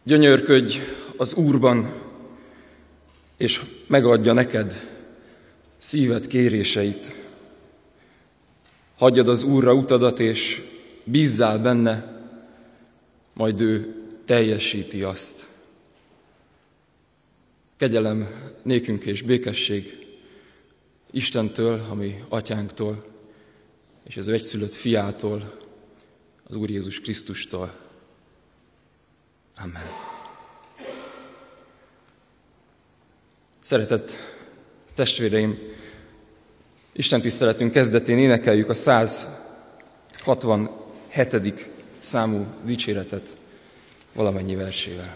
Gyönyörködj az Úrban, és megadja neked szíved kéréseit. Hagyjad az Úrra utadat, és bízzál benne, majd ő teljesíti azt. Kegyelem nékünk és békesség Istentől, a mi atyánktól, és az ő egyszülött fiától, az Úr Jézus Krisztustól. Amen. Szeretett testvéreim, Isten tiszteletünk kezdetén énekeljük a 167. számú dicséretet valamennyi versével.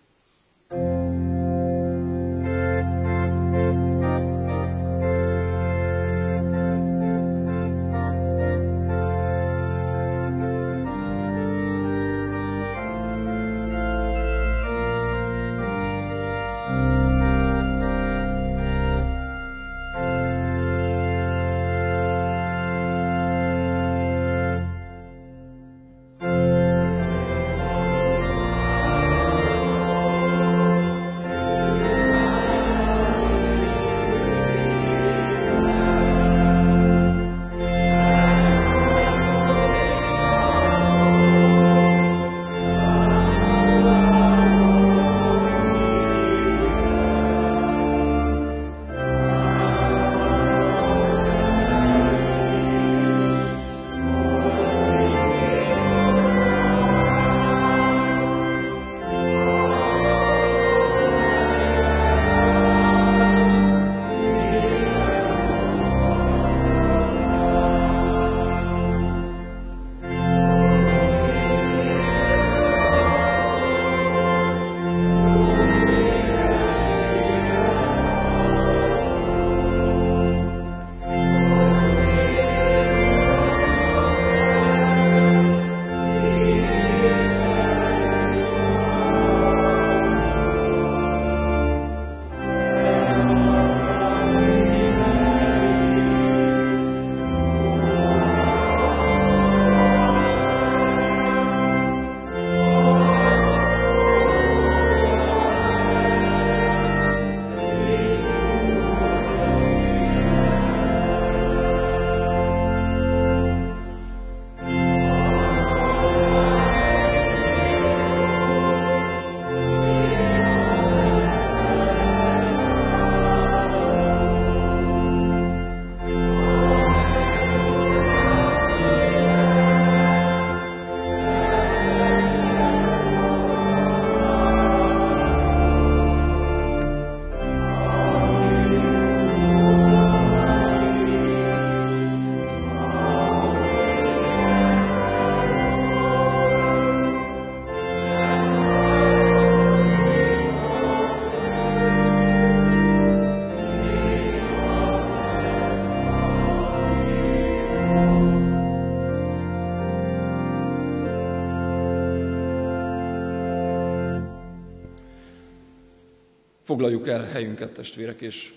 Foglaljuk el helyünket, testvérek, és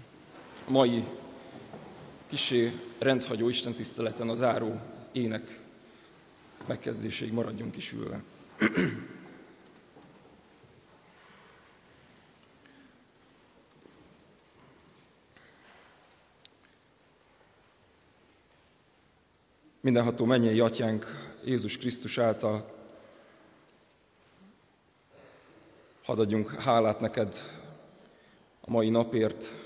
a mai kissé rendhagyó istentiszteleten a záró ének megkezdéséig maradjunk is ülve. Mindenható mennyei Atyánk Jézus Krisztus által hadd adjunk hálát neked a mai napért,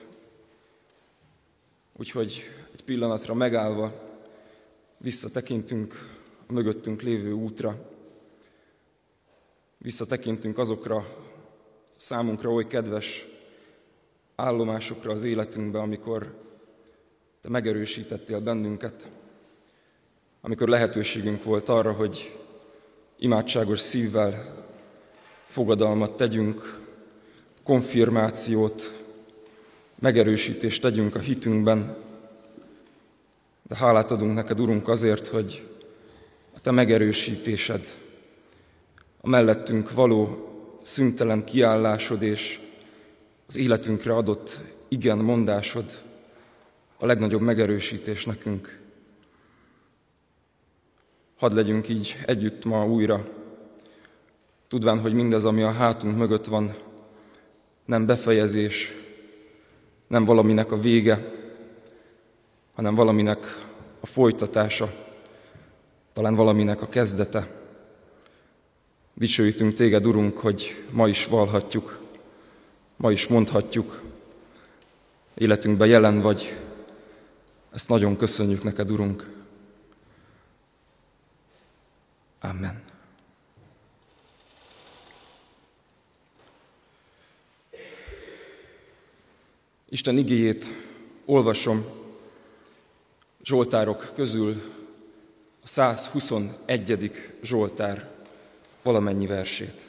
úgyhogy egy pillanatra megállva visszatekintünk a mögöttünk lévő útra, visszatekintünk azokra számunkra oly kedves állomásokra az életünkbe, amikor te megerősítettél bennünket, amikor lehetőségünk volt arra, hogy imádságos szívvel fogadalmat tegyünk, konfirmációt, megerősítést tegyünk a hitünkben, de hálát adunk neked, Urunk, azért, hogy a te megerősítésed, a mellettünk való szüntelen kiállásod és az életünkre adott igen mondásod a legnagyobb megerősítés nekünk. Hadd legyünk így együtt ma újra tudván, hogy mindez, ami a hátunk mögött van, nem befejezés, nem valaminek a vége, hanem valaminek a folytatása, talán valaminek a kezdete. Dicsőítünk Téged, Urunk, hogy ma is vallhatjuk, ma is mondhatjuk, életünkben jelen vagy. Ezt nagyon köszönjük neked, Urunk. Amen. Isten igéjét olvasom zsoltárok közül a 121. zsoltár valamennyi versét.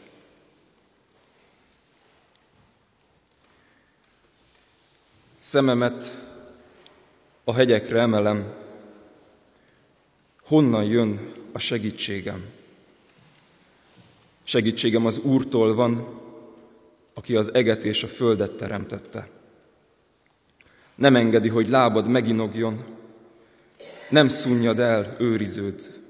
Szememet a hegyekre emelem, honnan jön a segítségem? Segítségem az Úrtól van, aki az eget és a földet teremtette. Nem engedi, hogy lábad meginogjon, nem szunnyad el őriződ.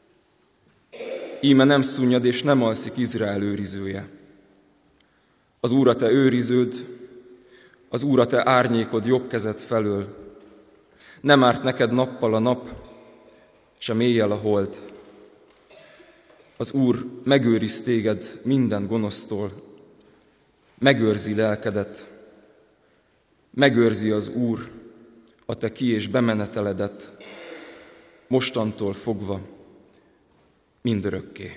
Íme nem szunnyad és nem alszik Izrael őrizője. Az Úr a te őriződ, az Úr a te árnyékod jobb kezed felől. Nem árt neked nappal a nap, sem éjjel a hold. Az Úr megőriz téged minden gonosztól, megőrzi lelkedet, megőrzi az Úr a te ki- és bemeneteledet, mostantól fogva mindörökké.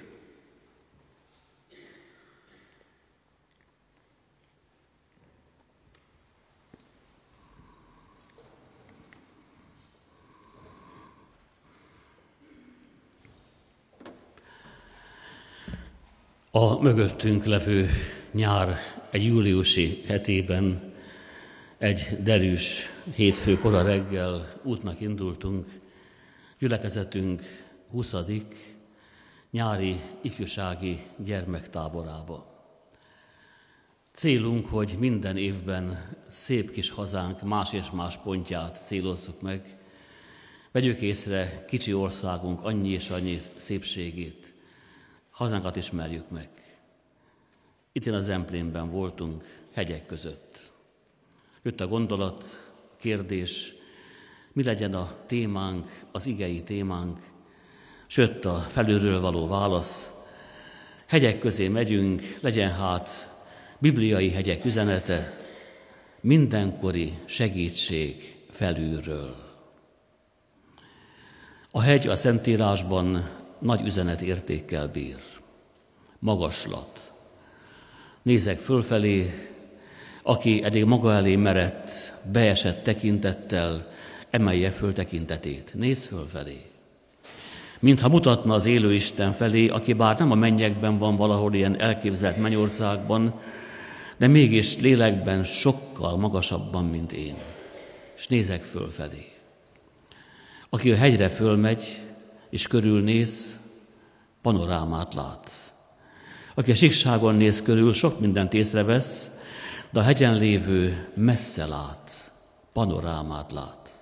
A mögöttünk levő nyár egy júliusi hetében, egy derűs hétfő kora reggel útnak indultunk, gyülekezetünk 20. nyári ifjúsági gyermektáborába. Célunk, hogy minden évben szép kis hazánk más és más pontját célozzuk meg, vegyük észre kicsi országunk annyi és annyi szépségét, hazánkat ismerjük meg. Itt az Emplénben voltunk, hegyek között. Jött a gondolat, kérdés, mi legyen a témánk, az igei témánk, s jött a felülről való válasz. Hegyek közé megyünk, legyen hát bibliai hegyek üzenete, mindenkori segítség felülről. A hegy a Szentírásban nagy üzenetértékkel bír. Magaslat. Nézek fölfelé, aki eddig maga elé merett, beesett tekintettel, emelje föl tekintetét. Nézz fölfelé. Mintha mutatna az élő Isten felé, aki bár nem a mennyekben van valahol ilyen elképzelt mennyországban, de mégis lélekben sokkal magasabban, mint én. És nézek fölfelé. Aki a hegyre fölmegy, és körülnéz, panorámát lát. Aki a síkságon néz körül, sok mindent észrevesz, de a hegyen lévő messze lát, panorámát lát.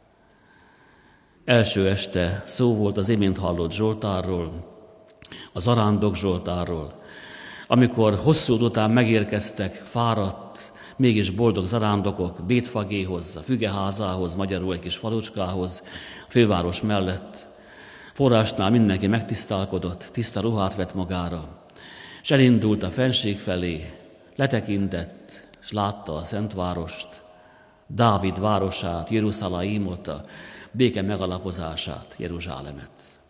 Első este szó volt az imént hallott Zsoltárról, a zarándok Zsoltárról, amikor hosszú idő után megérkeztek fáradt, mégis boldog zarándokok Bétfagéhoz, a fügeházához, magyarul egy kis falucskához, a főváros mellett. Forrásnál mindenki megtisztálkodott, tiszta ruhát vett magára, és elindult a fenség felé, letekintett, és látta a Szentvárost, Dávid városát, Jeruzsálémot, a béke megalapozását, Jeruzsálemet.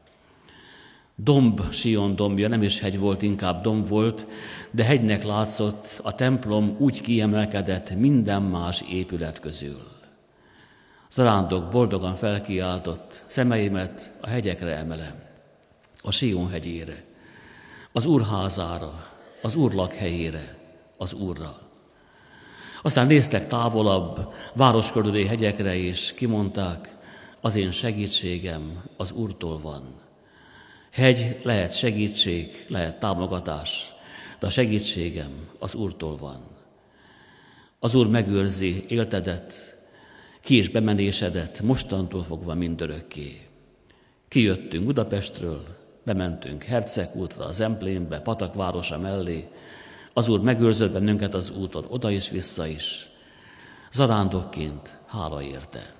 Domb, Sion dombja, nem is hegy volt, inkább domb volt, de hegynek látszott, a templom úgy kiemelkedett minden más épület közül. Zarándok boldogan felkiáltott, szemeimet a hegyekre emelem, a Sion hegyére, az Úr házára, az Úr lakhelyére, az Úrra. Aztán néztek távolabb, városkörüli hegyekre, és kimondták, az én segítségem az Úrtól van. Hegy lehet segítség, lehet támogatás, de a segítségem az Úrtól van. Az Úr megőrzi éltedet, ki- és bemenésedet, mostantól fogva mindörökké. Kijöttünk Budapestről, bementünk Hercegútra, a Zemplénbe, Patak városa mellé. Az Úr megőrzött bennünket az úton, oda is, vissza is. Zarándokként hála érte.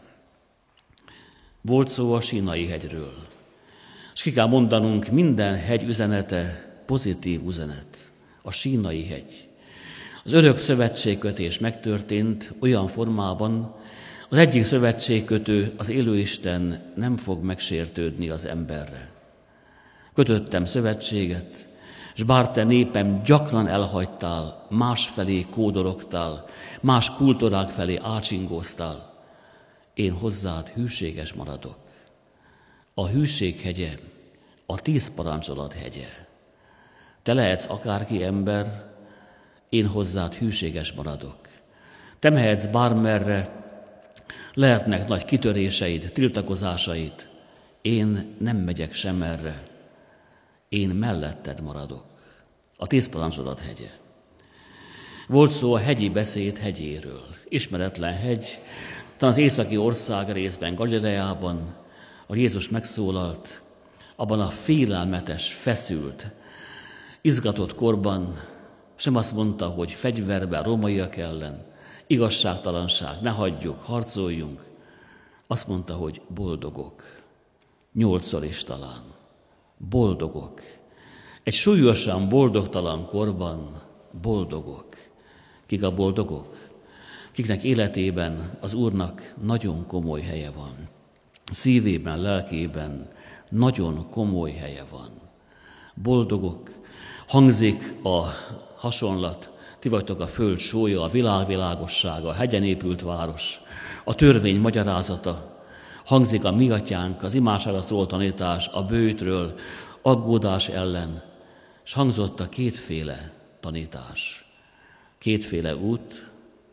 Volt szó a Sínai hegyről. És ki kell mondanunk, minden hegy üzenete pozitív üzenet. A Sínai hegy. Az örök szövetségkötés megtörtént olyan formában, az egyik szövetségkötő, az élőisten nem fog megsértődni az emberre. Kötöttem szövetséget, és bár te népem gyakran elhagytál, másfelé kódorogtál, más kultúrák felé ácsingóztál, én hozzád hűséges maradok. A hűség hegye, a 10 parancsolat hegye. Te lehetsz akárki ember, én hozzád hűséges maradok. Te mehetsz bármerre, lehetnek nagy kitöréseid, tiltakozásaid, én nem megyek sem erre, én melletted maradok. A 10 parancsolat hegye. Volt szó a hegyi beszéd hegyéről. Ismeretlen hegy, talán az északi ország részben, Galileában, ahol Jézus megszólalt, abban a félelmetes, feszült, izgatott korban sem azt mondta, hogy fegyverben rómaiak ellen, igazságtalanság, ne hagyjuk, harcoljunk. Azt mondta, hogy boldogok. 8-szor is talán. Boldogok. Egy súlyosan boldogtalan korban boldogok. Kik a boldogok? Kiknek életében az Úrnak nagyon komoly helye van. Szívében, lelkében nagyon komoly helye van. Boldogok. Hangzik a hasonlat, ti vagytok a föld sója, a világ világossága, a hegyen épült város, a törvény magyarázata. Hangzik a mi atyánk, az imádságra szóló tanítás, a bőjtről, aggódás ellen, és hangzott a kétféle tanítás. Kétféle út,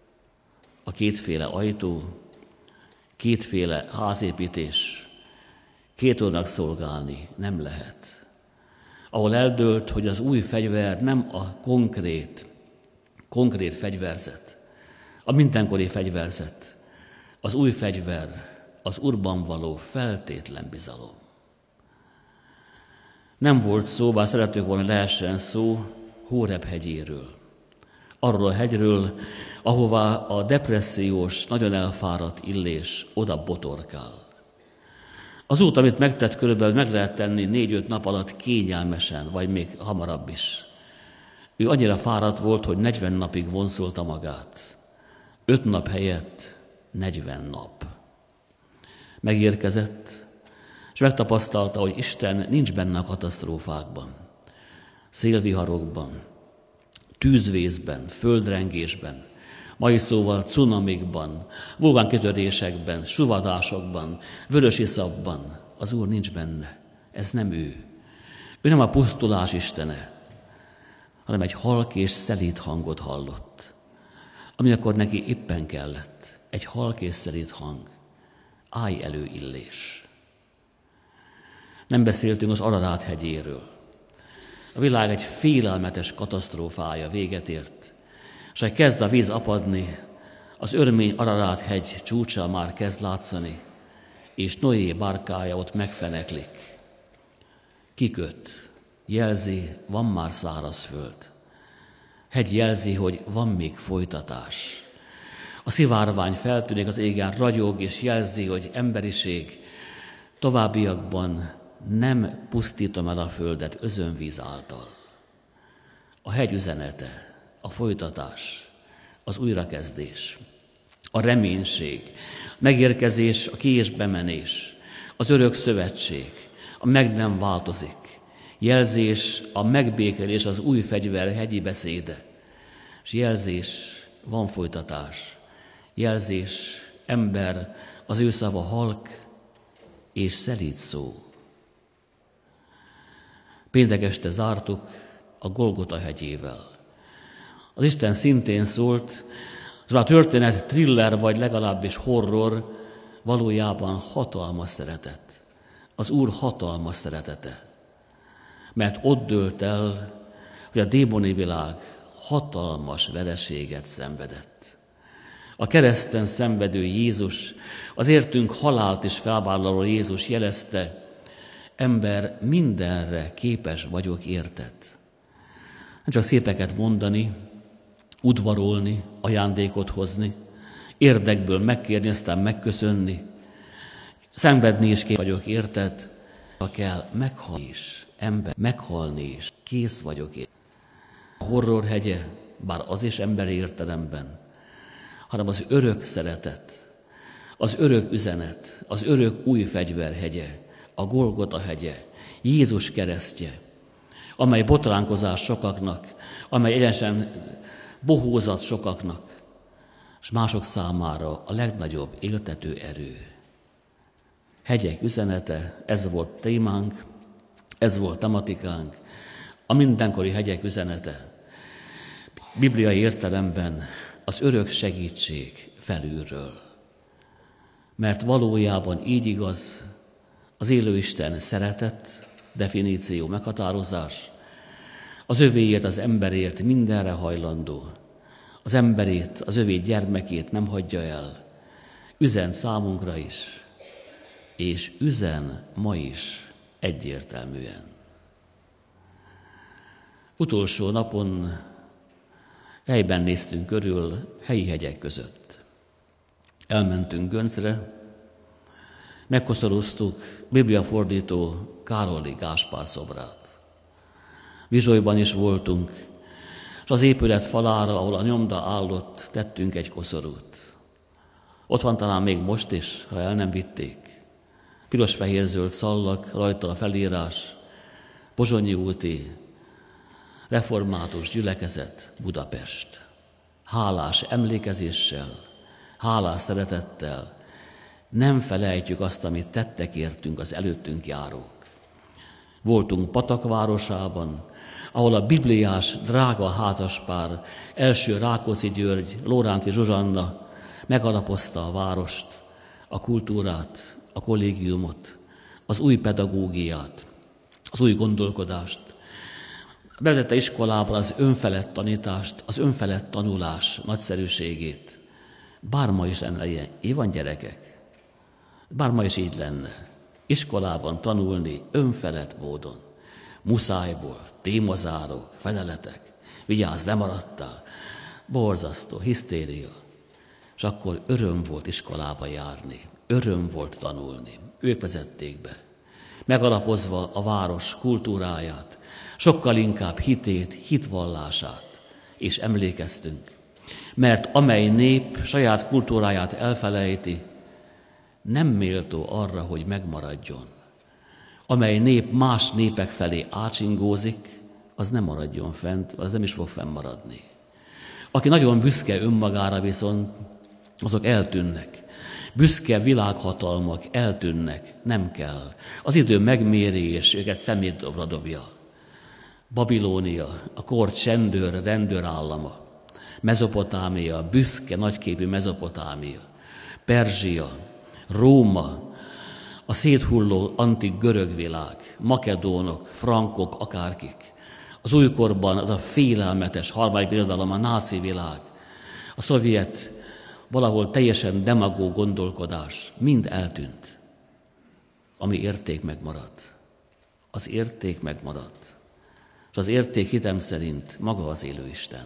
a kétféle ajtó, kétféle házépítés, két úrnak szolgálni nem lehet. Ahol eldőlt, hogy az új fegyver nem a konkrét fegyverzet, a mindenkori fegyverzet, az új fegyver, az Úrban való feltétlen bizalom. Nem volt szó, bár szeretők volna lehessen szó, Hóreb hegyéről. Arról a hegyről, ahová a depressziós, nagyon elfáradt Illés oda botorkál. Az út, amit megtett, körülbelül meg lehet tenni 4-5 nap alatt kényelmesen, vagy még hamarabb is. Ő annyira fáradt volt, hogy 40 napig vonszolta magát. 5 nap helyett 40 nap. Megérkezett, és megtapasztalta, hogy Isten nincs benne a katasztrófákban, szélviharokban, tűzvészben, földrengésben, mai szóval cunamikban, vulkánkitörésekben, suvadásokban, vörösiszapban. Az Úr nincs benne. Ez nem ő. Ő nem a pusztulás istene, hanem egy halk és szelíd hangot hallott, ami akkor neki éppen kellett. Egy halk és szelíd hang. Állj elő, Illés. Nem beszéltünk az Ararát hegyéről. A világ egy félelmetes katasztrófája véget ért, és ha kezd a víz apadni, az örmény Ararát hegy csúcsa már kezd látszani, és Noé bárkája ott megfeneklik. Kiköt, jelzi, van már szárazföld. Hegy jelzi, hogy van még folytatás. A szivárvány feltűnik az égen, ragyog, és jelzi, hogy emberiség továbbiakban nem pusztítom el a földet özönvíz által. A hegy üzenete, a folytatás, az újrakezdés, a reménység, megérkezés, a ki- és bemenés, az örök szövetség, a meg nem változik, jelzés, a megbékélés, az új fegyver hegyi beszéde, és jelzés, van folytatás, jelzés, ember, az ő szava halk és szelíd szó. Péntek este zártuk a Golgota hegyével. Az Isten szintén szólt, a történet thriller, vagy legalábbis horror, valójában hatalmas szeretet. Az Úr hatalmas szeretete. Mert ott dőlt el, hogy a démoni világ hatalmas vereséget szenvedett. A kereszten szenvedő Jézus, az értünk halált is felvállaló Jézus jelezte, ember, mindenre képes vagyok, érted? Nem csak szépeket mondani, udvarolni, ajándékot hozni, érdekből megkérni, aztán megköszönni, szenvedni is képes vagyok, érted? Ha kell, meghalni is, ember, meghalni is, kész vagyok én. A horror hegye, bár az is emberi értelemben, hanem az örök szeretet, az örök üzenet, az örök új fegyver hegye, a Golgota hegye, Jézus keresztje, amely botránkozás sokaknak, amely egyenesen bohózat sokaknak, és mások számára a legnagyobb éltető erő. Hegyek üzenete, ez volt témánk, ez volt tematikánk, a mindenkori hegyek üzenete. Bibliai értelemben az örök segítség felülről. Mert valójában így igaz, az élő Isten szeretet, definíció, meghatározás, az övéért, az emberért mindenre hajlandó, az emberét, az övé gyermekét nem hagyja el, üzen számunkra is, és üzen ma is egyértelműen. Utolsó napon helyben néztünk körül helyi hegyek között. Elmentünk Göncre, megkoszorúztuk bibliafordító Károli Gáspár szobrát. Vizsolyban is voltunk, és az épület falára, ahol a nyomda állott, tettünk egy koszorút. Ott van talán még most is, ha el nem vitték. Piros-fehér-zöld szallag, rajta a felírás, Pozsonyi úti református gyülekezet, Budapest. Hálás emlékezéssel, hálás szeretettel nem felejtjük azt, amit tettek értünk az előttünk járók. Voltunk Patak városában, ahol a bibliás drága házaspár, első Rákóczi György, Lóránti Zsuzsanna megalapozta a várost, a kultúrát, a kollégiumot, az új pedagógiát, az új gondolkodást. Bevezette iskolában az önfelett tanítást, az önfelett tanulás nagyszerűségét. Bár ma is lenne ilyen, így van gyerekek, bár ma is így lenne. Iskolában tanulni önfelett módon, muszájból, témazárók, feleletek, vigyázz, lemaradtál, borzasztó, hisztéria. És akkor öröm volt iskolába járni, öröm volt tanulni. Ők vezették be, megalapozva a város kultúráját, sokkal inkább hitét, hitvallását, és emlékeztünk. Mert amely nép saját kultúráját elfelejti, nem méltó arra, hogy megmaradjon. Amely nép más népek felé ácsingózik, az nem maradjon fent, az nem is fog fennmaradni. Aki nagyon büszke önmagára viszont, azok eltűnnek. Büszke világhatalmak eltűnnek, nem kell. Az idő megméri, és őket szemétdobra dobja. Babilónia, a kor csendőr, rendőrállama. Mezopotámia, büszke, nagyképű Mezopotámia. Perzsia, Róma, a széthulló antik görög világ, makedónok, frankok, akárkik. Az újkorban az a félelmetes harmadik birodalom, a náci világ, a szovjet, valahol teljesen demagóg gondolkodás, mind eltűnt. Ami érték megmaradt. Az érték megmaradt. És az érték hitem szerint maga az élő Isten.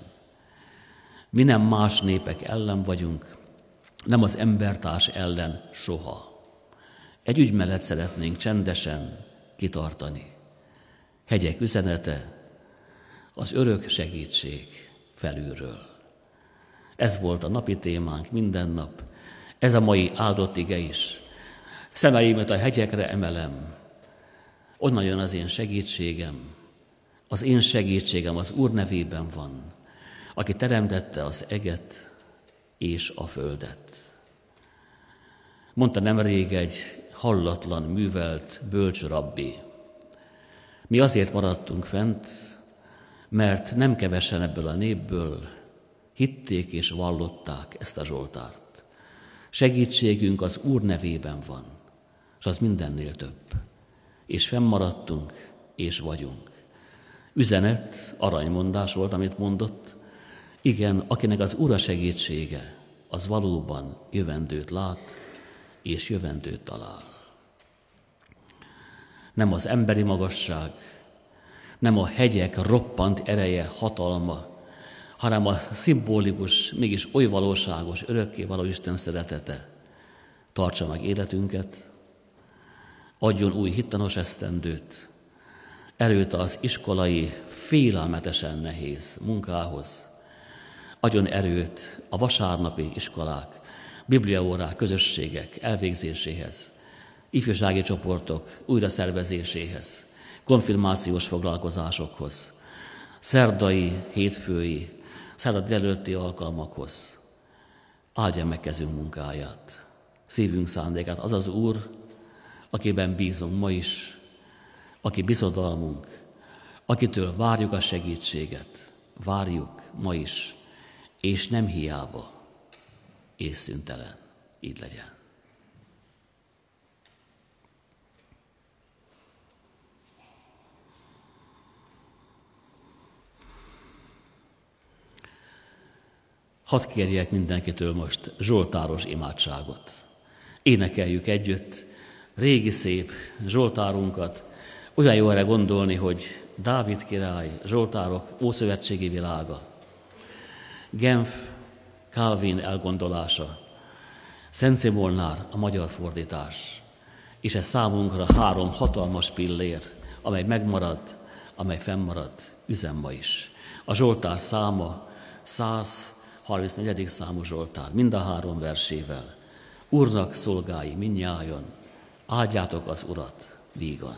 Mi nem más népek ellen vagyunk, nem az embertárs ellen soha. Egy ügy mellett szeretnénk csendesen kitartani. Hegyek üzenete, az örök segítség felülről. Ez volt a napi témánk minden nap, ez a mai áldott ige is. Szemeimet a hegyekre emelem, onnan jön az én segítségem. Az én segítségem az Úr nevében van, aki teremtette az eget és a földet. Mondta nemrég egy hallatlan, művelt, bölcs rabbi. Mi azért maradtunk fent, mert nem kevesen ebből a népből hitték és vallották ezt a Zsoltárt. Segítségünk az Úr nevében van, és az mindennél több. És fennmaradtunk, és vagyunk. Üzenet, aranymondás volt, amit mondott. Igen, akinek az Úr a segítsége, az valóban jövendőt lát, és jövendőt talál. Nem az emberi magasság, nem a hegyek roppant ereje, hatalma, hanem a szimbolikus, mégis oly valóságos, örökké való Isten szeretete tartsa meg életünket, adjon új hittanos esztendőt, erőt az iskolai félelmetesen nehéz munkához, adjon erőt a vasárnapi iskolák, bibliaórák, közösségek elvégzéséhez, ifjúsági csoportok újraszervezéséhez, konfirmációs foglalkozásokhoz, szerdai, hétfői, szerda délelőtti alkalmakhoz. Áldja meg kezünk munkáját, szívünk szándékát. Az az Úr, akiben bízunk ma is, aki bizodalmunk, akitől várjuk a segítséget, várjuk ma is, és nem hiába, és szüntelen. Így legyen. Hadd kérjek mindenkitől most zsoltáros imádságot. Énekeljük együtt régi szép zsoltárunkat. Olyan jó erre gondolni, hogy Dávid király, zsoltárok, ószövetségi világa, Genf, Calvin elgondolása, Szent Szimolnár a magyar fordítás, és ez számunkra 3 hatalmas pillér, amely megmarad, amely fennmarad, üzem ma is. A zsoltár száma 134. számú zsoltár, mind a 3 versével. Úrnak szolgái mindnyájan, áldjátok az Urat vígan.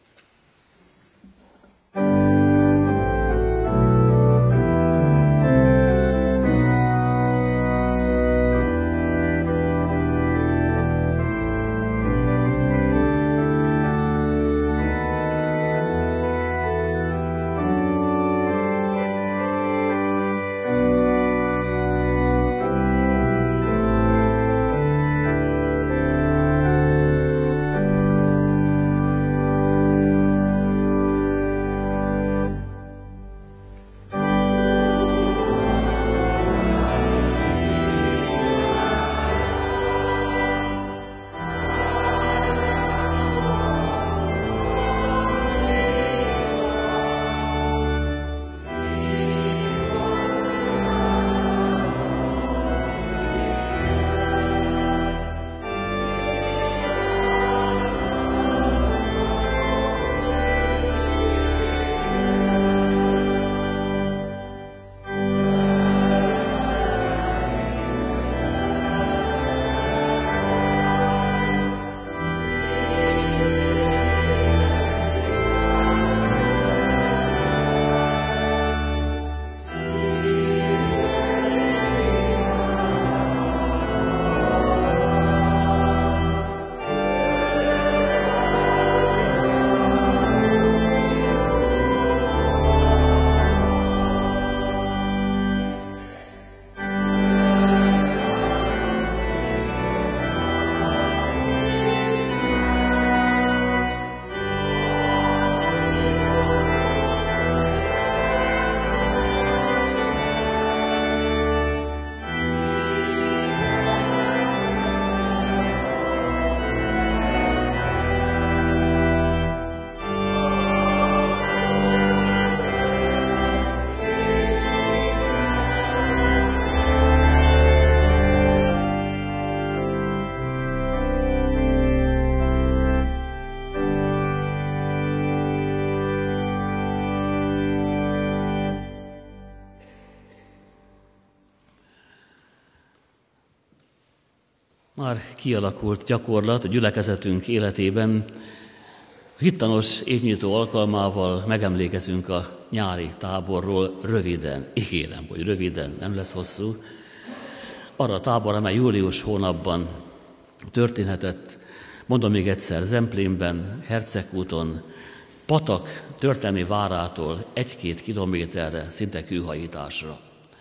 Már kialakult gyakorlat a gyülekezetünk életében, hittanos évnyitó alkalmával megemlékezünk a nyári táborról röviden, ígérem, hogy röviden, nem lesz hosszú, arra a tábor, amely július hónapban történhetett, mondom még egyszer, Zemplénben, Hercegúton, Patak történelmi várától 1-2 kilométerre, szinte kőhajításra.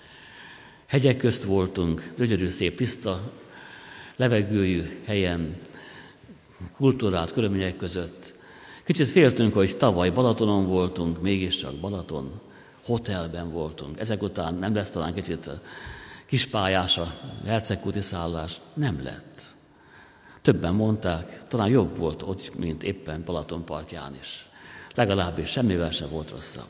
Hegyek közt voltunk, gyönyörű szép, tiszta levegőjű helyen, kultúrált körülmények között. Kicsit féltünk, hogy tavaly Balatonon voltunk, mégiscsak Balaton, hotelben voltunk. Ezek után nem lesz talán kicsit kispályás a hercegkúti szállás? Nem lett. Többen mondták, talán jobb volt ott, mint éppen Balaton partján is. Legalábbis semmivel sem volt rosszabb.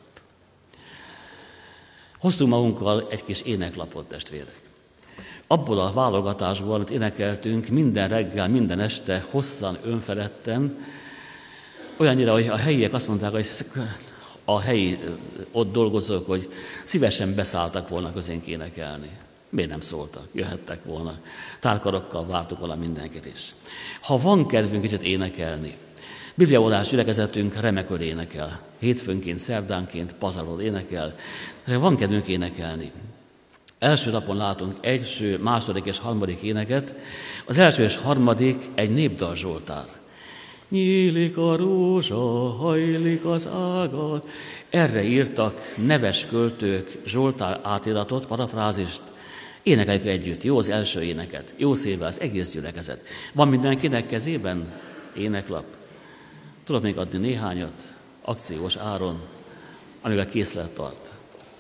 Hoztunk magunkkal egy kis éneklapot, testvérek. Abból a válogatásból, amit énekeltünk minden reggel, minden este, hosszan, önfeledten, olyannyira, hogy a helyiek azt mondták, hogy a helyi ott dolgozók, hogy szívesen beszálltak volna közénk énekelni. Miért nem szóltak? Jöhettek volna. Tálkarokkal vártuk volna mindenkit is. Ha van kedvünk kicsit énekelni, bibliaórás gyülekezetünk remekül énekel. Hétfőnként, szerdánként, pazarol énekel. Ha van kedvünk énekelni, első napon látunk első, második és harmadik éneket. Az első és harmadik egy népdal Zsoltár. Nyílik a rózsa, hajlik az ágat. Erre írtak neves költők Zsoltár átiratot, parafrázist. Énekeljük együtt, jó az első éneket, jó szépen az egész gyülekezet. Van mindenkinek kezében éneklap? Tudok még adni néhányat, akciós áron, amíg a készlet tart.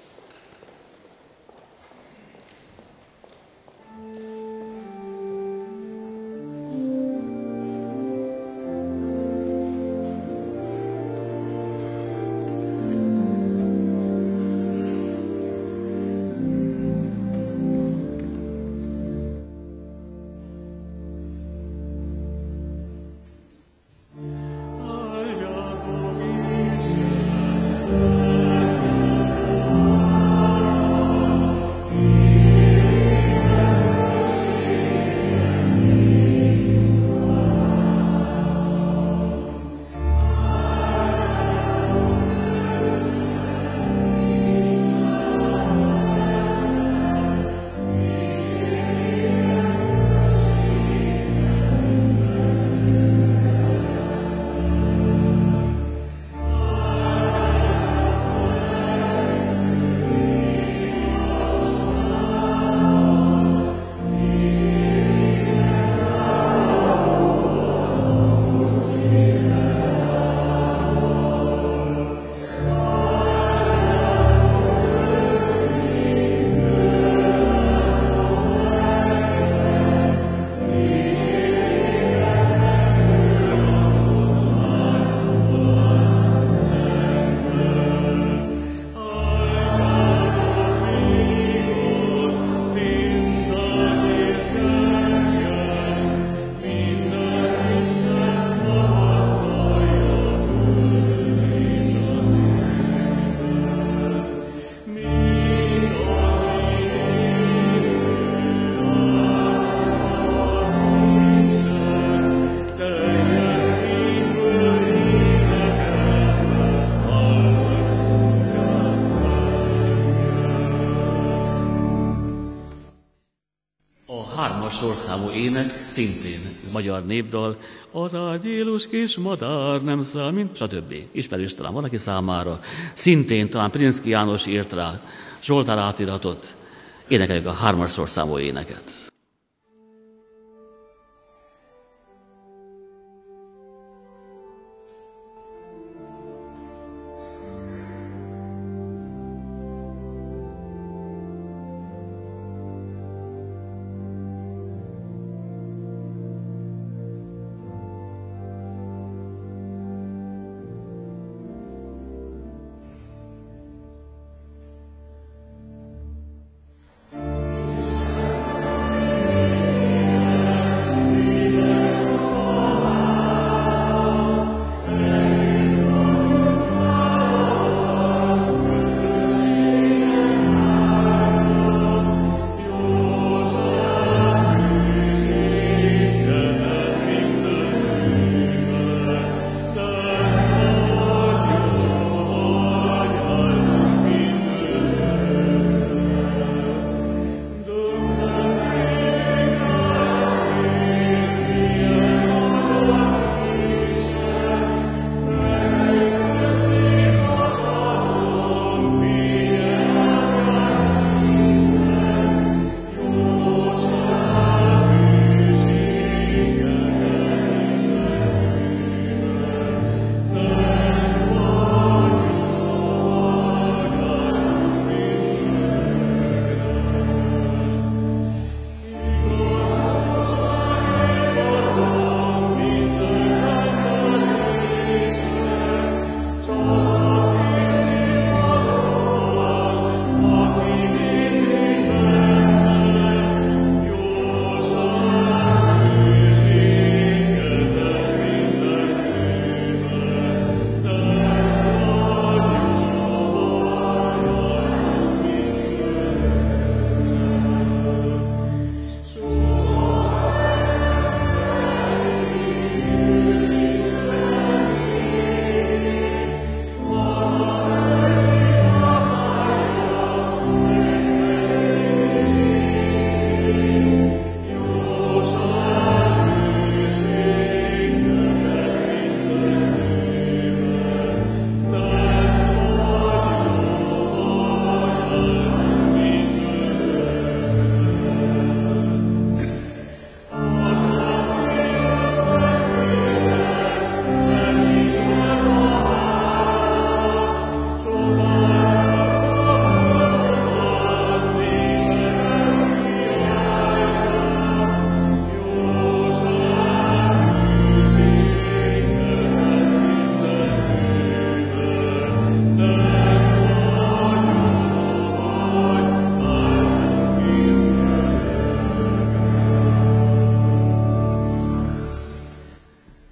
Sorszámú ének, szintén magyar népdal, az ágyélos kis madár nem száll, mint stb. Ismerős talán valaki számára. Szintén talán Prinszki János írt rá Zsoltár átiratot. Énekeljük a 3. sorszámú éneket.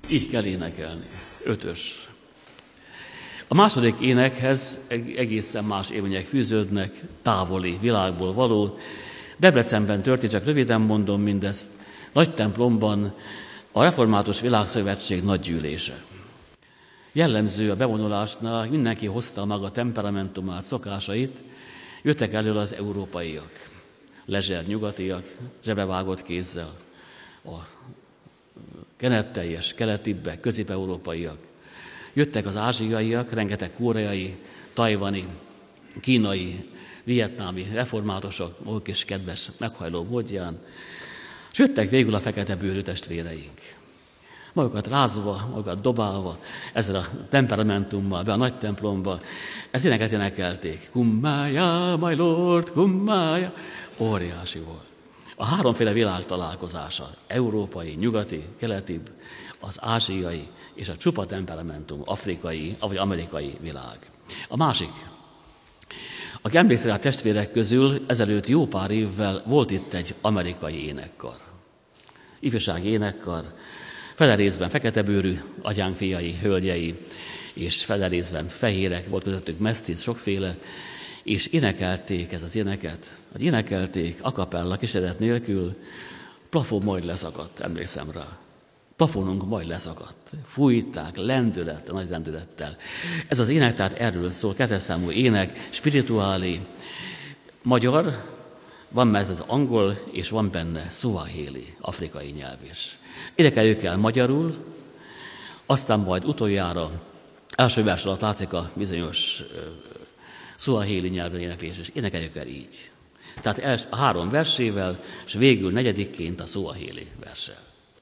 Így kell énekelni. 5. A második énekhez egészen más élmények fűződnek, távoli világból való. Debrecenben történt, csak röviden mondom mindezt, nagy templomban a Református Világszövetség nagygyűlése. Jellemző a bevonulásnál, mindenki hozta maga temperamentumát, szokásait, jöttek elő az európaiak, lezser nyugatiak, zsebrevágott kézzel, a kenetteljes keletibbek, közép-európaiak. Jöttek az ázsiaiak, rengeteg koreai, tajvani, kínai, vietnámi reformátusok, maguk is kedves, meghajló módján, és jöttek végül a fekete bőrű testvéreink. Magukat rázva, magukat dobálva, ezzel a temperamentummal be a nagy templomba, ez éneket énekelték. Kumbaya, my lord, kumbaya. Óriási volt. A háromféle világ találkozása, európai, nyugati, keletibb, az ázsiai és a csupa temperamentum, afrikai vagy amerikai világ. A másik, aki emlékszik a testvérek közül, ezelőtt jó pár évvel volt itt egy amerikai énekkar. Ifjúsági énekkar, fele részben feketebőrű atyánk fiai, hölgyei, és fele részben fehérek, volt közöttük mesztic, sokféle, és énekelték ez az éneket, hogy énekelték a cappella kíséret nélkül, plafon majd leszakadt, emlékszem rá. Plafonunk majd leszakadt. Fújták lendülettel, nagy lendülettel. Ez az ének tehát erről szól, 2. számú ének, spirituáli, magyar, van mert az angol, és van benne szuahéli, afrikai nyelv is. Énekeljük el magyarul, aztán majd utoljára, első vers alatt látszik a bizonyos szuahéli nyelven éneklés, és énekeljük el így. Tehát a 3 versével, és végül 4-ként a szuahéli verssel.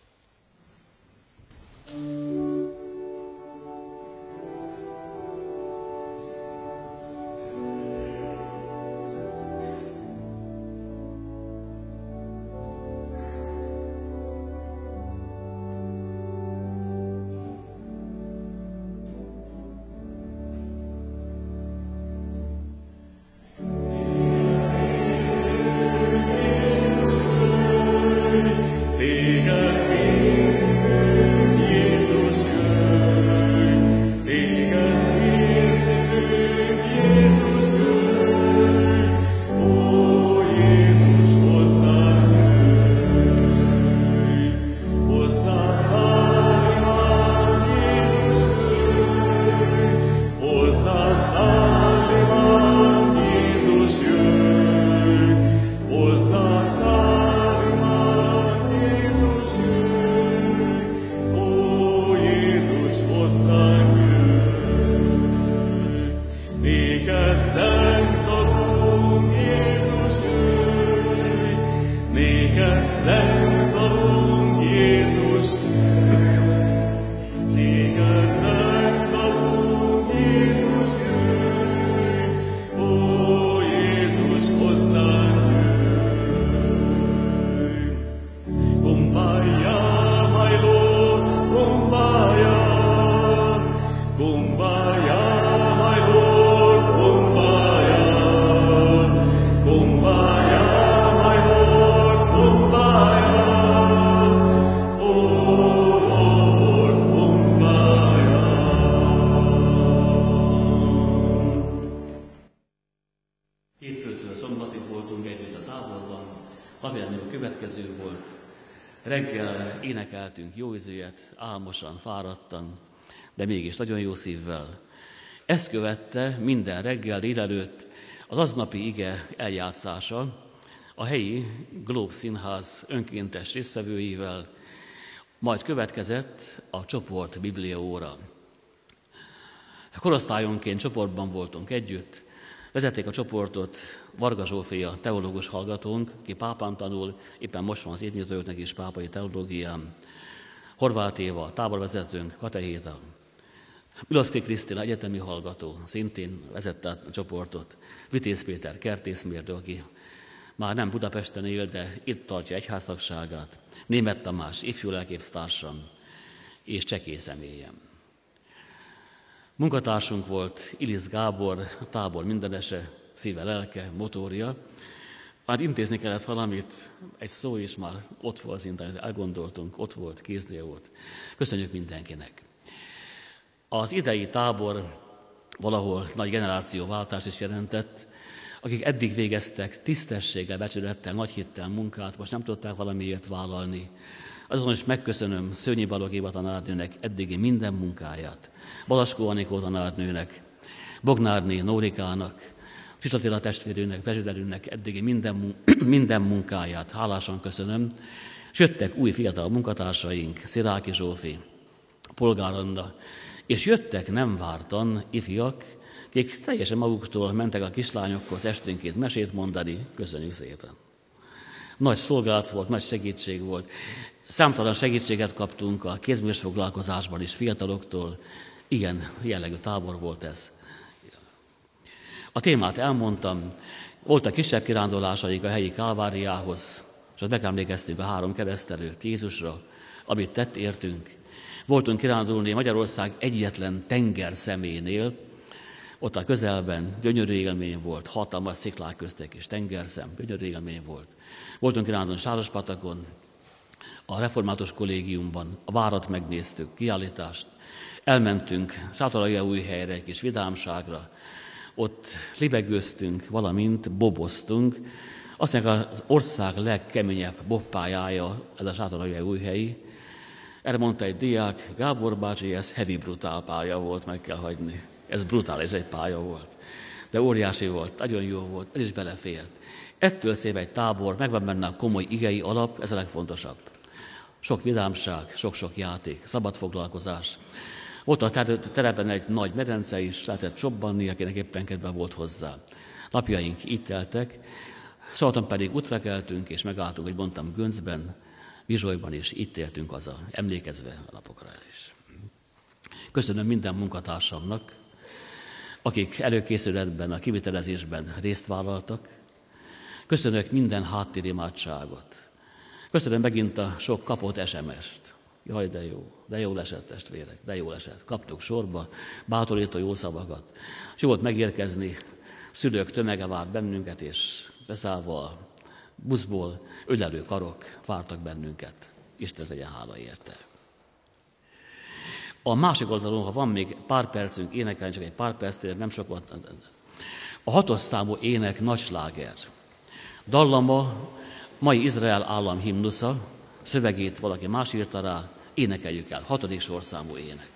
Reggel énekeltünk jó ízűet, álmosan, fáradtan, de mégis nagyon jó szívvel. Ezt követte minden reggel délelőtt az aznapi ige eljátszása a helyi Globe Színház önkéntes résztvevőivel, majd következett a csoport bibliaóra. Korosztályonként csoportban voltunk együtt, vezették a csoportot Varga Zsófia teológus hallgatónk, ki pápán tanul, éppen most van az évnyitóknak is pápai teológiám. Horváth Éva, táborvezetőnk, katehéta. Miloszki Krisztina, egyetemi hallgató, szintén vezette a csoportot. Vitéz Péter, kertészmérnök, aki már nem Budapesten él, de itt tartja egyháztagságát. Németh Tamás, ifjú lelképztársam, és Csekély személyem. Munkatársunk volt Ilisz Gábor, a tábor mindenese, szíve, lelke, motorja. Hát intézni kellett valamit, egy szó is már ott volt az internet, elgondoltunk, ott volt, kéznél volt. Köszönjük mindenkinek. Az idei tábor valahol nagy generációváltást is jelentett, akik eddig végeztek tisztességgel, becsülettel, nagy hittel munkát, most nem tudták valamiért vállalni. Azon is megköszönöm Szőnyi Balogh Éva tanárnőnek eddigi minden munkáját, Balaskó Anikó tanárnőnek, Bognárné Nórikának, Sis Attila testvérőnek, prezsiderünknek eddigi minden munkáját hálásan köszönöm. És jöttek új fiatal munkatársaink, Sziláki Zsófi, Polgár Anna, és jöttek nem vártan ifjak, akik teljesen maguktól mentek a kislányokhoz esténként mesét mondani. Köszönjük szépen! Nagy szolgálat volt, nagy segítség volt. Számtalan segítséget kaptunk a kézműves foglalkozásban is fiataloktól. Igen, jellegű tábor volt ez. A témát elmondtam, voltak kisebb kirándulásaik a helyi Kálváriához, és ott megemlékeztünk a 3 keresztelőt Jézusra, amit tett értünk. Voltunk kirándulni Magyarország egyetlen tengerszeménél, ott a közelben gyönyörű élmény volt, hatalmas sziklák köztek és tengerszem, gyönyörű élmény volt. Voltunk kirándulni Sárospatakon, a Református Kollégiumban, a várat megnéztük, kiállítást, elmentünk Sátoraljaújhelyre egy kis vidámságra, ott libegőztünk, valamint boboztunk. Azt mondják, az ország legkeményebb bobpályája ez a Sátoraljaújhelyi. Erre mondta egy diák, Gábor bácsi, ez heavy brutál pálya volt, meg kell hagyni. Ez brutális egy pálya volt. De óriási volt, nagyon jó volt, ez is belefért. Ettől szép egy tábor, megvan benne a komoly igei alap, ez a legfontosabb. Sok vidámság, sok-sok játék, szabad foglalkozás. Volt a telepen egy nagy medence is, lehetett csobbanni, akinek éppen kedve volt hozzá. Napjaink itt teltek, szombaton pedig útra keltünk, és megálltunk, hogy mondtam, Göncben, Vizsolyban is itt éltünk haza, emlékezve a napokra is. Köszönöm minden munkatársamnak, akik előkészületben, a kivitelezésben részt vállaltak. Köszönök minden háttérimádságot. Köszönöm megint a sok kapott SMS-t. Jaj, de jól esett, testvérek, de jól esett. Kaptuk sorba, bátorító jó szavakat. És jó volt megérkezni, szülők tömege várt bennünket, és beszállva a buszból ölelő karok vártak bennünket. Isten legyen hála érte. A másik oldalon, ha van még pár percünk énekelni, csak egy pár percnél, nem sok volt. A 6. számú ének nagy sláger. Dallama, mai Izrael állam himnusza, szövegét valaki más írta rá, énekeljük el. 6. sorszámú ének.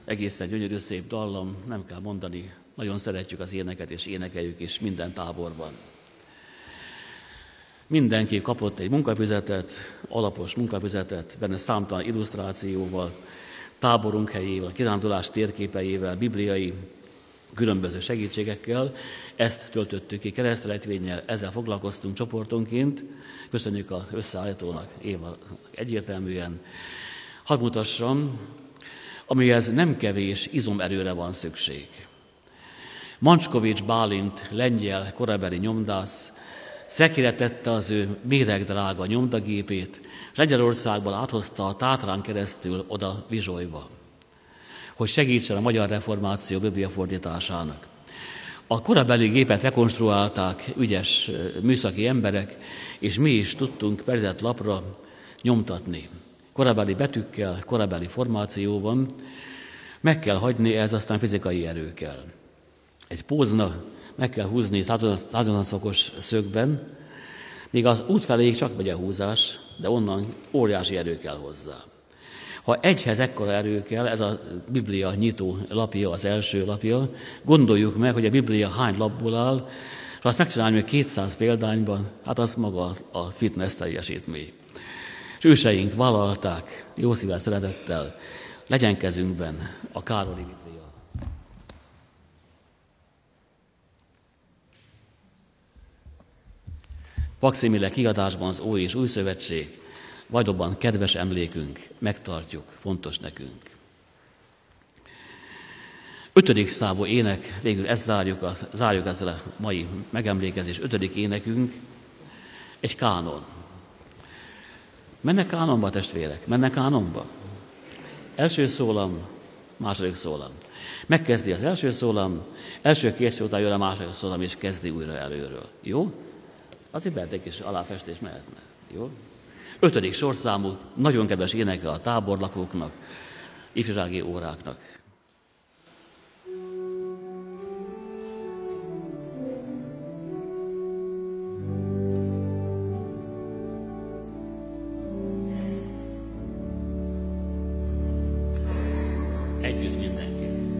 egészen gyönyörű, szép dallam, nem kell mondani, nagyon szeretjük az éneket, és énekeljük is minden táborban. Mindenki kapott egy munkafüzetet, alapos munkafüzetet, benne számtalan illusztrációval, táborunk helyével, kirándulás térképeivel, bibliai különböző segítségekkel. Ezt töltöttük ki keresztelejtvénnyel, ezzel foglalkoztunk csoportonként. Köszönjük az összeállítónak, Éva, egyértelműen. Hadd mutassam, amihez nem kevés izomerőre van szükség. Mancskovics Bálint, lengyel korabeli nyomdász, szekére tette az ő méregdrága nyomdagépét, és Lengyelországból áthozta a Tátrán keresztül oda Vizsolyba, hogy segítsen a magyar reformáció bibliafordításának. A korabeli gépet rekonstruálták ügyes műszaki emberek, és mi is tudtunk perített lapra nyomtatni. Korabeli betűkkel, korabeli formációban, meg kell hagyni, ez aztán fizikai erő kell. Egy pózna meg kell húzni 180 fokos szögben, míg az út feléig csak megy a húzás, de onnan óriási erő kell hozzá. Ha egyhez ekkora erő kell, ez a Biblia nyitó lapja, az első lapja, gondoljuk meg, hogy a Biblia hány lapból áll, és azt megcsinálni, hogy 200 példányban, hát az maga a fitness teljesítmény. És őseink vállalták jó szívvel, szeretettel, legyen kezünkben a Károli Biblia. Fakszimile kiadásban az Ói és Új Szövetség, valóban kedves emlékünk, megtartjuk, fontos nekünk. 5. számú ének, végül ezt zárjuk ezzel a mai megemlékezés 5. énekünk, egy kánon. Mennek kánonba, testvérek? Mennek kánonba? Első szólam, második szólam. Megkezdi az első szólam, első két után jön a második szólam, és kezdi újra előről. Jó? Azért lehet egy kis aláfestés mehetne. Jó? 5. sorszámú, nagyon kedves éneke a táborlakóknak, ifjúsági óráknak. Együtt mindenki.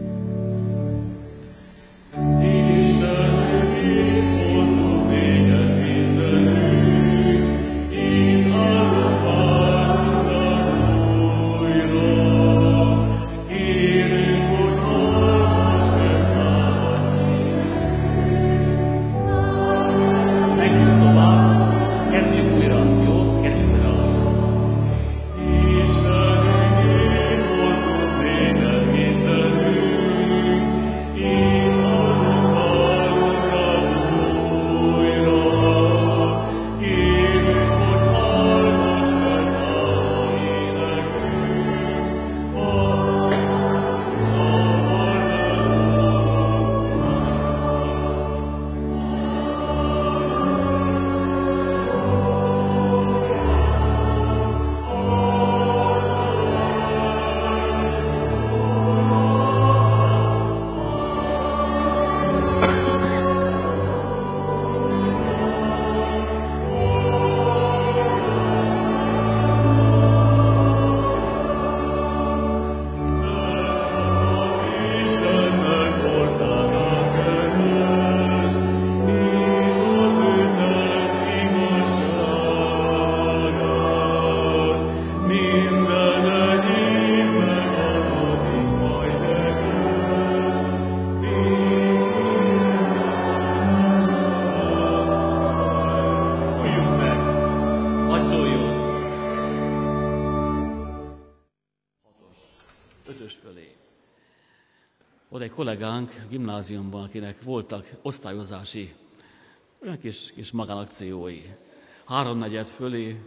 Volt egy kollégánk gimnáziumban, akinek voltak osztályozási olyan kis magánakciói. 3/4 fölé,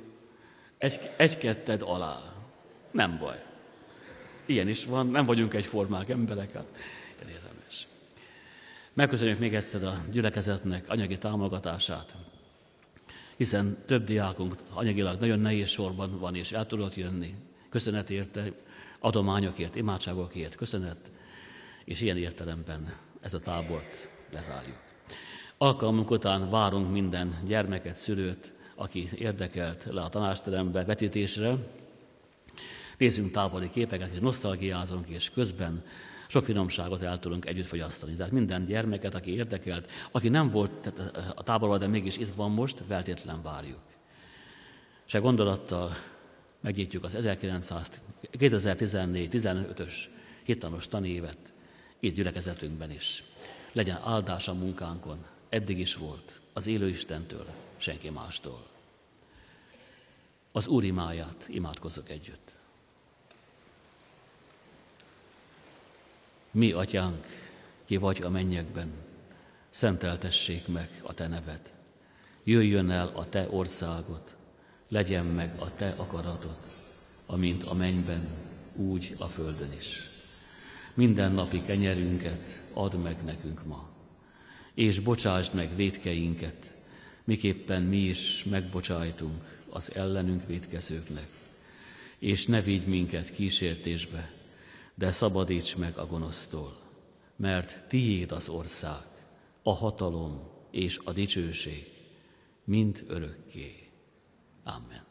1/2 alá. Nem baj. Ilyen is van, nem vagyunk egyformák emberek, hát érdemes. Megköszönjük még egyszer a gyülekezetnek anyagi támogatását, hiszen több diákunk anyagilag nagyon nehéz sorban van, és el tudott jönni. Köszönet érte, adományokért, imádságokért, köszönet, és ilyen értelemben ezt a tábort lezárjuk. Alkalmunk után várunk minden gyermeket, szülőt, aki érdekelt le a tanácsterembe vetítésre. nézzünk távoli képeket, és nosztalgiázunk, és közben sok finomságot el tudunk együtt fogyasztani. Tehát minden gyermeket, aki érdekelt, aki nem volt a táborban, de mégis itt van most, feltétlen várjuk. És a gondolattal megnyitjuk az 2014-15-ös hittanos tanévet, itt gyülekezetünkben is. Legyen áldás a munkánkon, eddig is volt, az élő Istentől, senki mástól. Az Úr imáját imádkozzuk együtt. Mi, Atyánk, ki vagy a mennyekben, szenteltessék meg a Te neved. Jöjjön el a Te országod, legyen meg a Te akaratod, amint a mennyben, úgy a földön is. Mindennapi kenyerünket add meg nekünk ma, és bocsásd meg vétkeinket, miképpen mi is megbocsájtunk az ellenünk vétkezőknek. És ne vigy minket kísértésbe, de szabadíts meg a gonosztól, mert tiéd az ország, a hatalom és a dicsőség, mind örökké. Amen.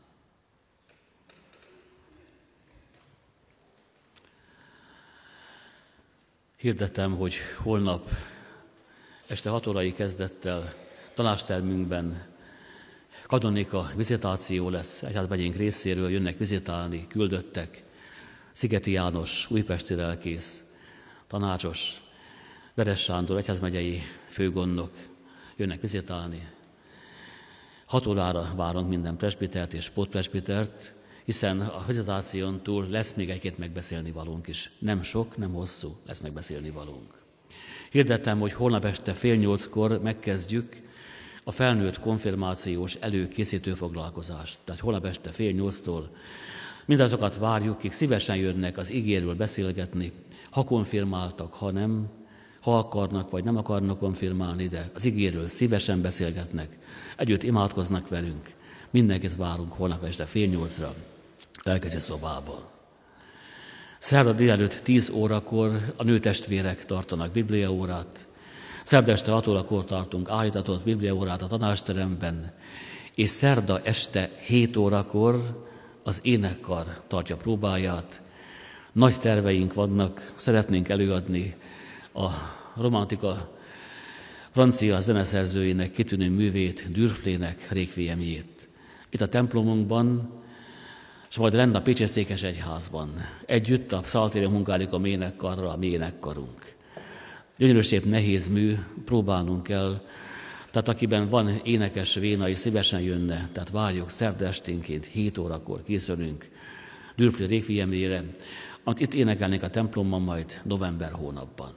Hirdetem, hogy holnap este 6 órai kezdettel tanácstermünkben kanonika vizitáció lesz. Egyházmegyénk részéről jönnek vizitálni küldöttek. Szigeti János, újpesti lelkész, tanácsos, Veres Sándor, egyházmegyei főgondnok jönnek vizitálni. 6 órára várunk minden presbitert és pótpresbitert, hiszen a vizitáción túl lesz még egy-két megbeszélni valónk is. Nem sok, nem hosszú, lesz megbeszélni valónk. Hirdetem, hogy holnap este 7:30-kor megkezdjük a felnőtt konfirmációs előkészítő foglalkozást. Tehát holnap este 7:30-tól mindazokat várjuk, akik szívesen jönnek az igéről beszélgetni, ha konfirmáltak, ha nem, ha akarnak vagy nem akarnak konfirmálni, de az igéről szívesen beszélgetnek, együtt imádkoznak velünk. Mindenkit várunk holnap este 7:30-ra, lelkezi szobába. Szerda délelőtt 10 órakor a nőtestvérek tartanak bibliaórát, szerda este 6 órakor tartunk állítatott bibliaórát a tanácsteremben, és szerda este 7 órakor az énekkar tartja próbáját. Nagy terveink vannak, szeretnénk előadni a romantika francia zeneszerzőjének kitűnő művét, Dürflének requiemjét. Itt a templomunkban, és majd lenne a Pécsi Székesegyházban. Együtt a Psalterium Hungaricum énekkarral, a mi énekkarunk. Gyönyörű szép nehéz mű, próbálnunk kell. Tehát akiben van énekes véna, és szívesen jönne, tehát várjuk szerda esténként 7 órakor készülünk Dürflé requiemjére, amit itt énekelnék a templomban majd november hónapban.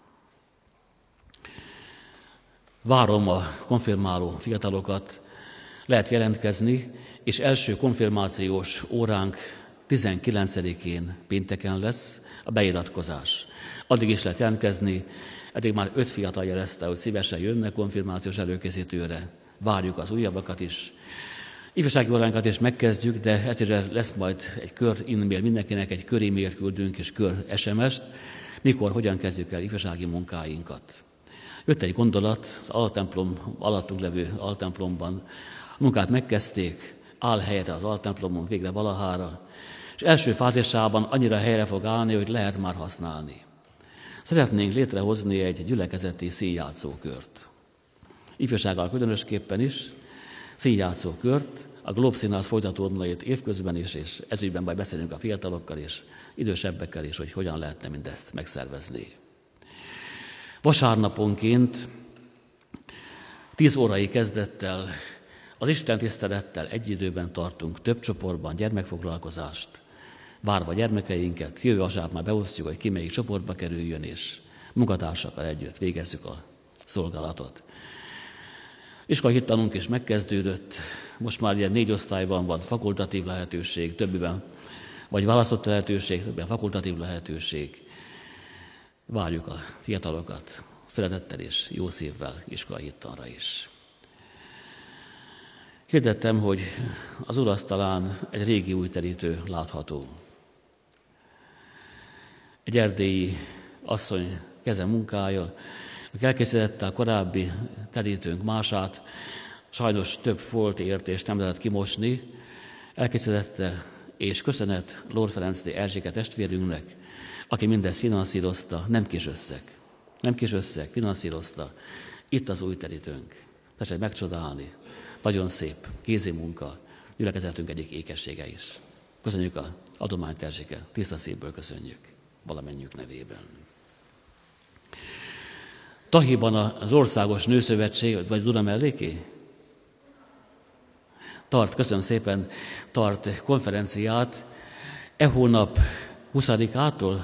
Várom a konfirmáló fiatalokat, lehet jelentkezni, és első konfirmációs óránk 19-én pénteken lesz a beiratkozás. Addig is lehet jelentkezni, eddig már 5 fiatal jelezte, hogy szívesen jönnek konfirmációs előkészítőre. Várjuk az újabbakat is. Ifjúsági óránkat is megkezdjük, de ezért lesz majd egy kör e-mail mindenkinek, egy kör e-mailt küldünk és kör SMS-t, mikor, hogyan kezdjük el ifjúsági munkáinkat. Jött egy gondolat, az altemplom, alattunk levő altemplomban a munkát megkezdték, áll helyre az altemplomon végre valahára, és első fázisában annyira helyre fog állni, hogy lehet már használni. Szeretnénk létrehozni egy gyülekezeti színjátszókört. Ifjúsággal különösképpen is színjátszókört, a Glob Színház folytatódna itt évközben is, és ezügyben majd beszélünk a fiatalokkal és idősebbekkel is, hogy hogyan lehetne mindezt megszervezni. Vasárnaponként 10 órai kezdettel, az Isten tisztelettel egy időben tartunk több csoportban gyermekfoglalkozást, várva gyermekeinket, jövő vasárnap már beosztjuk, hogy ki melyik csoportba kerüljön, és munkatársakkal együtt végezzük a szolgálatot. Iskolai hittanunk is megkezdődött, most már ilyen 4 osztályban van fakultatív lehetőség, többiben vagy választott lehetőség, többiben fakultatív lehetőség. Várjuk a fiatalokat szeretettel és jó szívvel iskolai hittanra is. Hirdettem, hogy az urasztalán egy régi új terítő látható. Egy erdélyi asszony keze munkája, aki elkészítette a korábbi terítőnk mását, sajnos több folt ért és nem lehetett kimosni, elkészítette és köszönet Lord Ferenc Erzséke testvérünknek, aki mindezt finanszírozta, nem kis összeg, finanszírozta. Itt az új terítőnk. Tessék megcsodálni. Nagyon szép kézi munka, gyülekezetünk egyik ékessége is. Köszönjük az adományt, Erzséke, tiszta szívből köszönjük, valamennyük nevében. Tahiban az Országos Nőszövetség, vagy Duna melléké? Köszönöm szépen, tart konferenciát hónap 20-ától.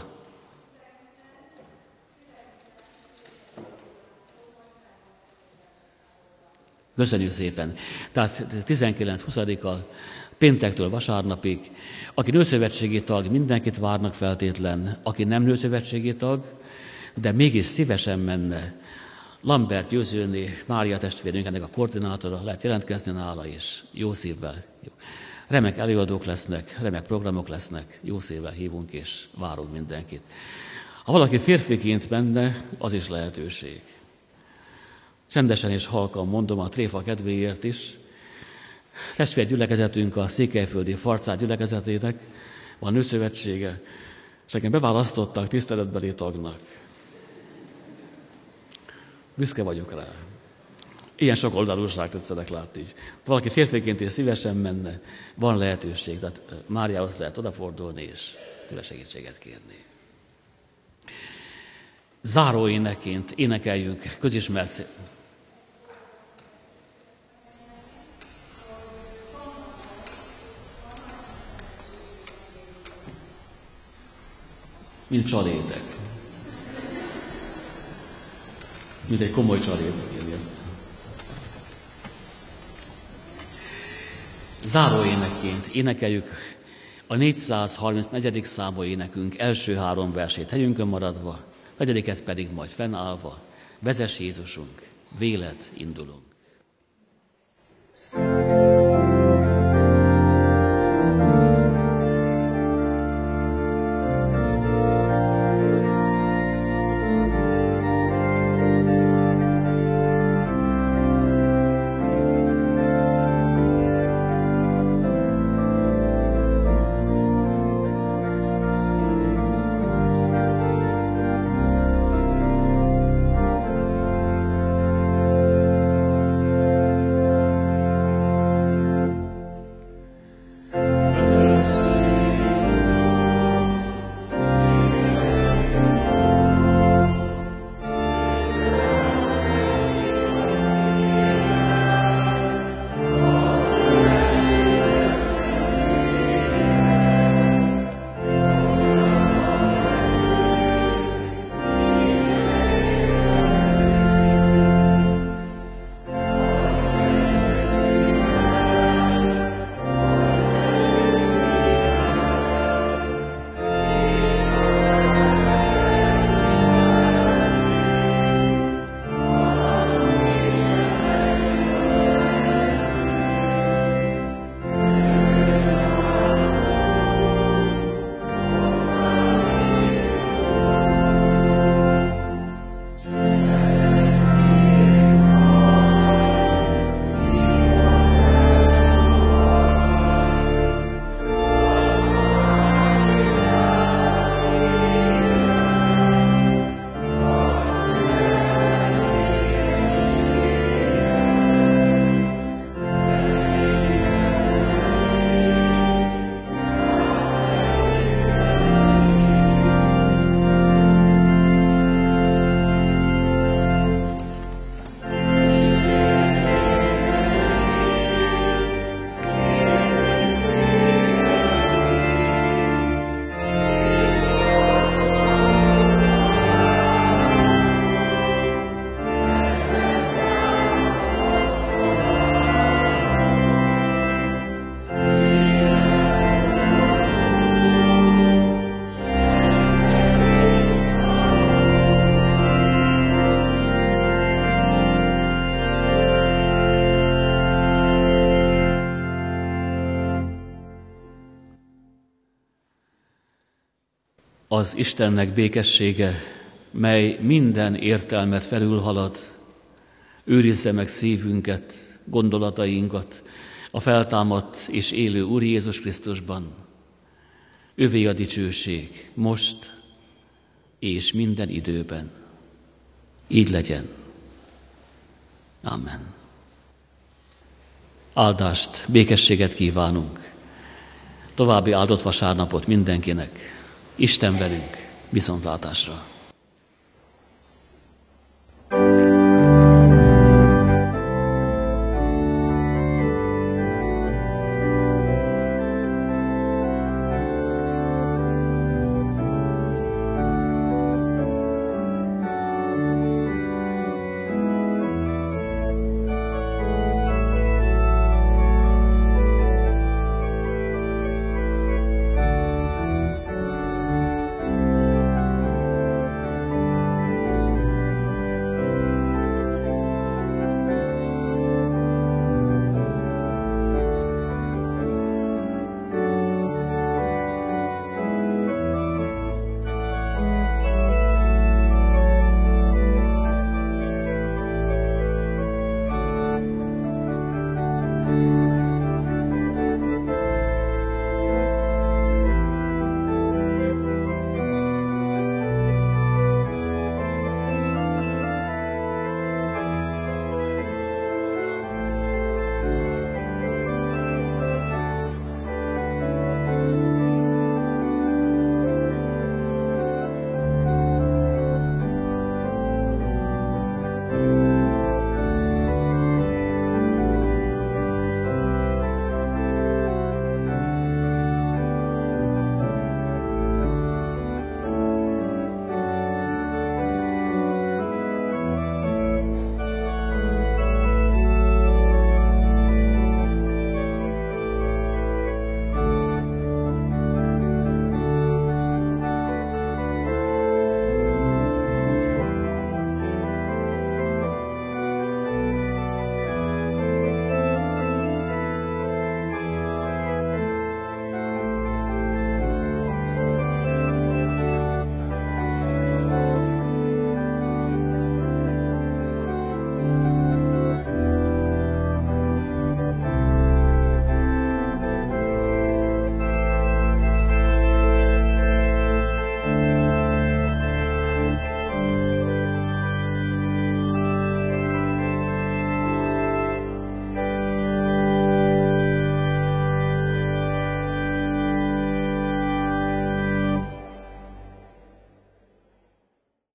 Köszönjük szépen. Tehát 19-20-a péntektől vasárnapig. Aki nőszövetségi tag, mindenkit várnak feltétlen. Aki nem nőszövetségi tag, de mégis szívesen menne, Lambert Győzőné, Mária testvérünk, ennek a koordinátora, lehet jelentkezni nála is, jó szívvel. Remek előadók lesznek, remek programok lesznek, jó szívvel hívunk és várunk mindenkit. Ha valaki férfiként menne, az is lehetőség. Csendesen és halkan mondom a tréfa kedvéért is. Testvérgyülekezetünk a Székelyföldi Farcár gyülekezetének van nőszövetsége, és engem beválasztottak tiszteletbeli tagnak. Büszke vagyok rá. Ilyen sok oldalúság tetszenek látni. Valaki férfiként és szívesen menne, van lehetőség, tehát Máriához lehet odafordulni és tőle segítséget kérni. Záróénekként énekeljünk közismert mint csalédek. Mint egy komoly csalédek. Záróénekként énekeljük a 434. számú énekünk első 3 versét helyünkön maradva, 4. pedig majd fennállva. Vezess Jézusunk, véled indulunk. Az Istennek békessége, mely minden értelmet felülhalad, őrizze meg szívünket, gondolatainkat a feltámadt és élő Úr Jézus Krisztusban, Övé a dicsőség, most és minden időben. Így legyen. Amen. Áldást, békességet kívánunk. További áldott vasárnapot mindenkinek. Isten velünk, viszontlátásra.